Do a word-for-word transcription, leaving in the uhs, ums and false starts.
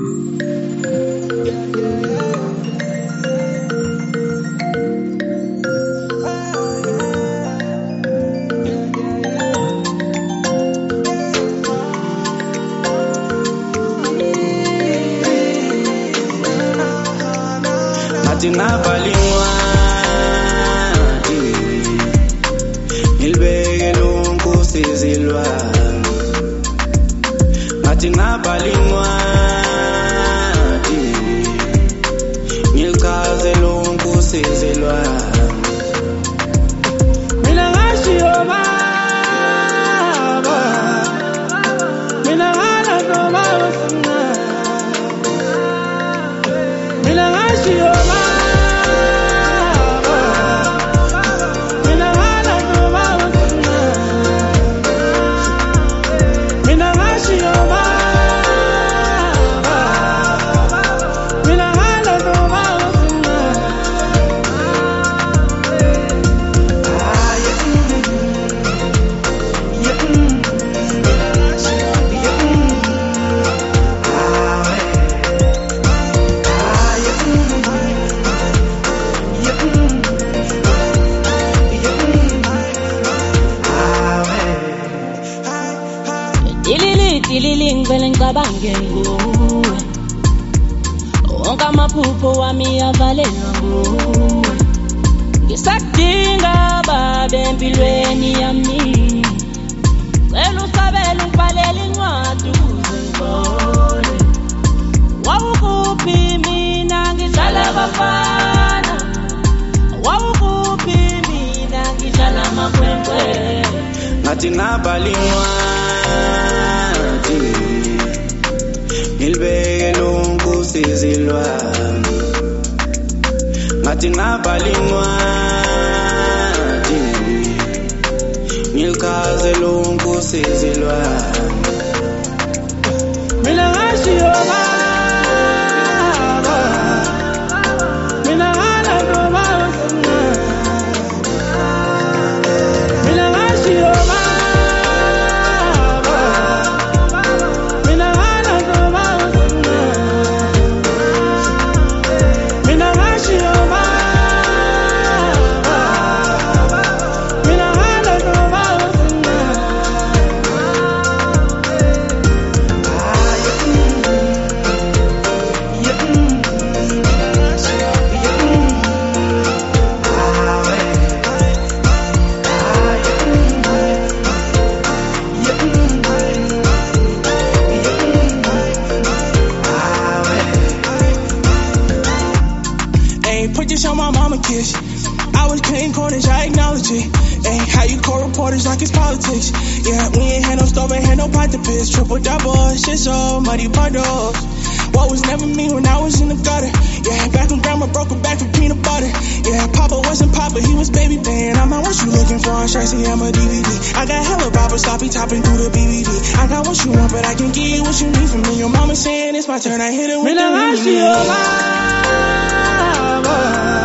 Nabalingwa ngilibeke lo nkosi zilwane ngathi nabalingwa ngilikaze lo nkosi zilwane mina ngashiyo baba mina ngala no baba sina mina ngashiyo Ililing vele ngicabange nguwe wonke amaphupho wami avalelwa nguwe ngisakudinga baba empilweni yami cela usabele ubhalele incwadi ukuze ngibone wawukuphi mina ngidlala abafana wawukuphi mina ngidlala amakhwenkwe ngathi nabalingwa ngilibeke lo nkosi zilwane ngathi nabalingwa ngilikaze lo nkosi zilwane mina ngashiyo baba mina ngala no baba sina mina ngashiyo Put this on my mama kiss. I was cutting corners, I acknowledge it. Ay, how you call reporters like it's politics? Yeah, we ain't had no stove, ain't had no pot to piss. Triple double, shit so muddy puddles. What was never me when I was in the gutter. Yeah, back when grandma broke her back for peanut butter. Yeah, Papa wasn't Papa, he was baby band. I'm not what you looking for, I'm stressing, I'm a D V D. I got hella rappers, sloppy topping through the B B D. I got what you want, but I can give you what you need from me. Your mama saying it's my turn, I hit it with the